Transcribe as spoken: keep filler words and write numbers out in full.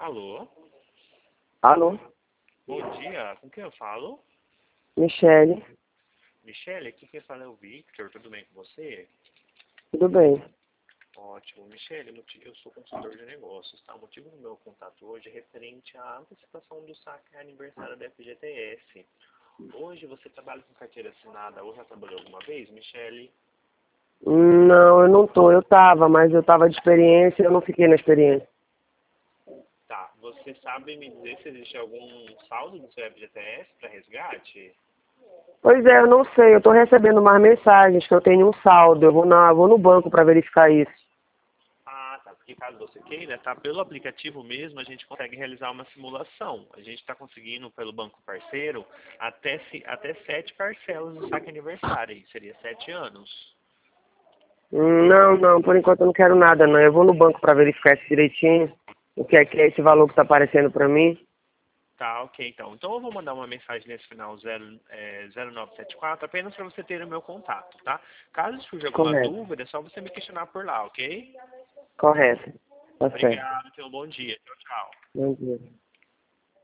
Alô? Alô? Bom dia, com quem eu falo? Michele, Michele, aqui quem fala é o Victor, tudo bem com você? tudo bem? Ótimo. Michele, moti- eu sou consultor de negócios, tá? O motivo do meu contato hoje é referente à antecipação do saque aniversário da F G T S. Hoje você trabalha com carteira assinada ou já trabalhou alguma vez, Michele? Não, eu não tô. Eu tava, mas eu tava de experiência e eu não fiquei na experiência. Tá. Você sabe me dizer se existe algum saldo do seu F G T S para resgate? Pois é, eu não sei. Eu tô recebendo umas mensagens que eu tenho um saldo. Eu vou, na, vou no banco para verificar isso. Ah, tá. Porque caso você queira, tá? Pelo aplicativo mesmo, a gente consegue realizar uma simulação. A gente está conseguindo, pelo banco parceiro, até, se, até sete parcelas do saque aniversário. Aí seria sete anos. Hum, Não, não, por enquanto eu não quero nada, não. Eu vou no banco para verificar isso direitinho. O que é que é esse valor que tá aparecendo para mim? Tá, ok, então. Então eu vou mandar uma mensagem nesse final zero, é, zero nove sete quatro, apenas para você ter o meu contato, tá? Caso surja alguma Correto, dúvida, é só você me questionar por lá, ok? correto. Tá certo. Obrigado, tenha um bom dia. Tchau, tchau. Bom dia.